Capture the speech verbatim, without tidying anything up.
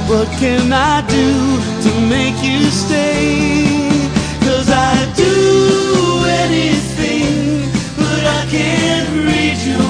What can I do to make you stay? 'Cause I'd do anything, but I can't read your